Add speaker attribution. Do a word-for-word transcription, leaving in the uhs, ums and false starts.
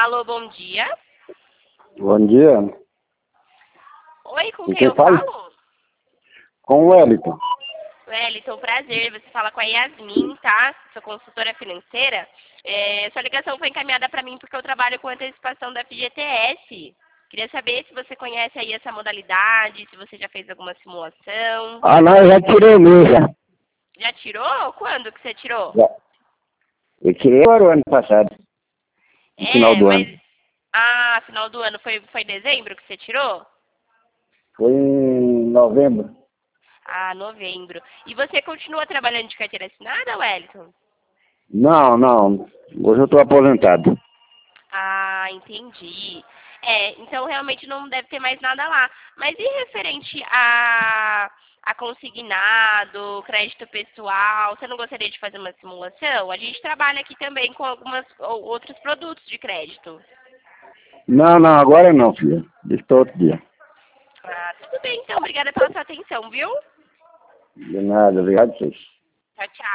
Speaker 1: Alô, bom dia.
Speaker 2: Bom dia.
Speaker 1: Oi, com
Speaker 2: Com
Speaker 1: quem
Speaker 2: quem
Speaker 1: eu
Speaker 2: fala?
Speaker 1: falo?
Speaker 2: Com o Wellington.
Speaker 1: Wellington, prazer. Você fala com a Yasmin, tá? Sou consultora financeira. É, sua ligação foi encaminhada para mim porque eu trabalho com antecipação da F G T S. Queria saber se você conhece aí essa modalidade, se você já fez alguma simulação.
Speaker 2: Ah, não, eu já tirei o meu, já.
Speaker 1: Já tirou? Quando que você tirou?
Speaker 2: Já. Eu tirei agora o ano passado, no final
Speaker 1: É,
Speaker 2: do
Speaker 1: mas...
Speaker 2: ano.
Speaker 1: Ah, final do ano. Foi, foi dezembro que você tirou?
Speaker 2: Foi em novembro.
Speaker 1: Ah, novembro. E você continua trabalhando de carteira assinada, Wellington?
Speaker 2: Não, não. Hoje eu estou aposentado.
Speaker 1: Ah, entendi. É, então realmente não deve ter mais nada lá. Mas e referente a, a consignado, crédito pessoal, você não gostaria de fazer uma simulação? A gente trabalha aqui também com alguns outros produtos de crédito.
Speaker 2: Não, não, agora não, filha. Deixa para outro dia.
Speaker 1: Ah, tudo bem então. Obrigada pela sua atenção, viu?
Speaker 2: De nada, obrigado a vocês.
Speaker 1: Tchau, tchau.